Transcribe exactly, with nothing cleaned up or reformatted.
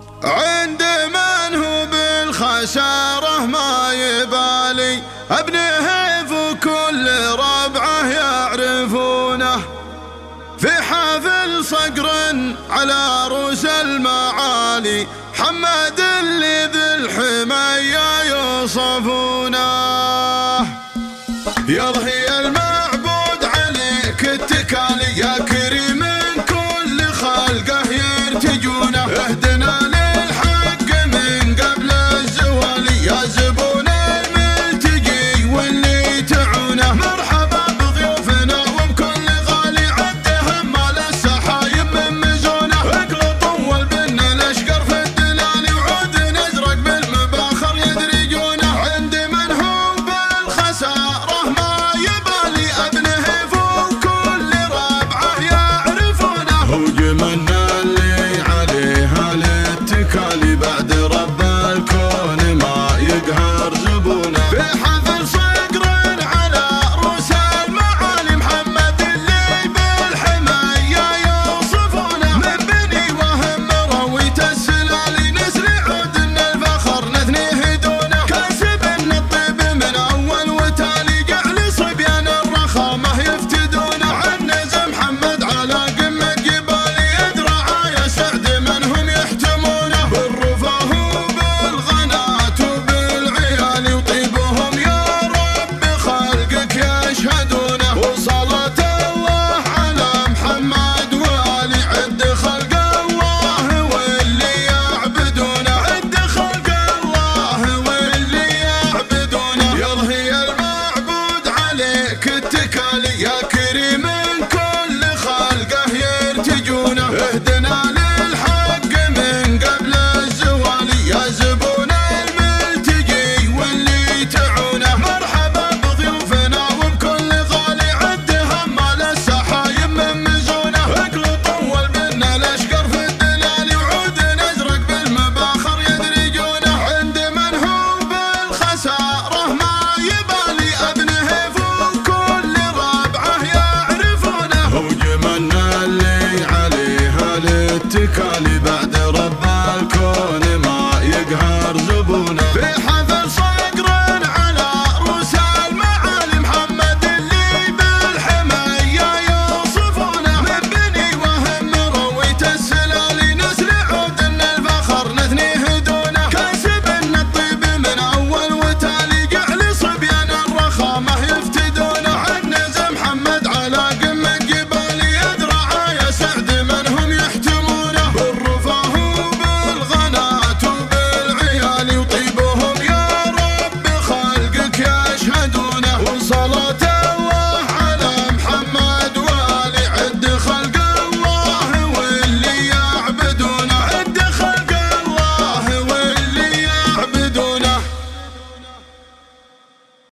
عند من هو بالخسارة ما يبالي، ابنه وكل ربعه يعرفونه، في حافل صقر على رؤوس المعالي، محمد اللي ذي الحمية يوصفونه. يرهي المعبود عليك التكالي، يا كريم من كل خلقه يرتجونه، اهدنا للحق من قبل الزوال، يا زبون الملتجي واللي تعونه، مرحبا بضيوفنا وبكل غالي عدهم مال السحايب من مزونه، اقلطوا والبنا الاشقر في الدلال وعود نزرق بالمباخر يدرجونه، عند من هو بالخساره ما يبالي، ابنه فوق كل ربعه يعرفونه، هو جمنا اللي عليها للتكالي، بعد رب الكون ما يقهر زبونه، في حفل صقر على رؤوس المعالي، محمد اللي بالحمية يوصفونه، من بني وهم رويت السلالي، نسل عود الفخر نثنيه دونه، كاسب الطيب من اول وتالي، جعل صبيان الرخامه يفتدونه، عنز محمد على قمه جبالي، ادرعايا سعد منهم يحتمونه، بالرفاه وبالغنات وبالعيال وطيبهم يا رب خلقك يشهدونه، وصلاة الله على محمد وآل عد خلق الله واللي يعبدونه، عد خلق الله واللي يعبدونه، يرهي المعبود عليك التكالي، يا كريم من كل خلقه يرتجونه، اهدنا للحق من قبل الزوال، يا زبون الملتجي واللي تعونه، مرحبا بضيوفنا وبكل غالي عدهم مال السحايب من مزونه، اقلطوا والبنا الاشقر في الدلال وعود نزرق بالمباخر يدرجونه، عند من هو بالخساره ما يبالي، ابنه فوق كل ربعه يعرفونه، هو جمنا اللي عليها للتكالي، بعد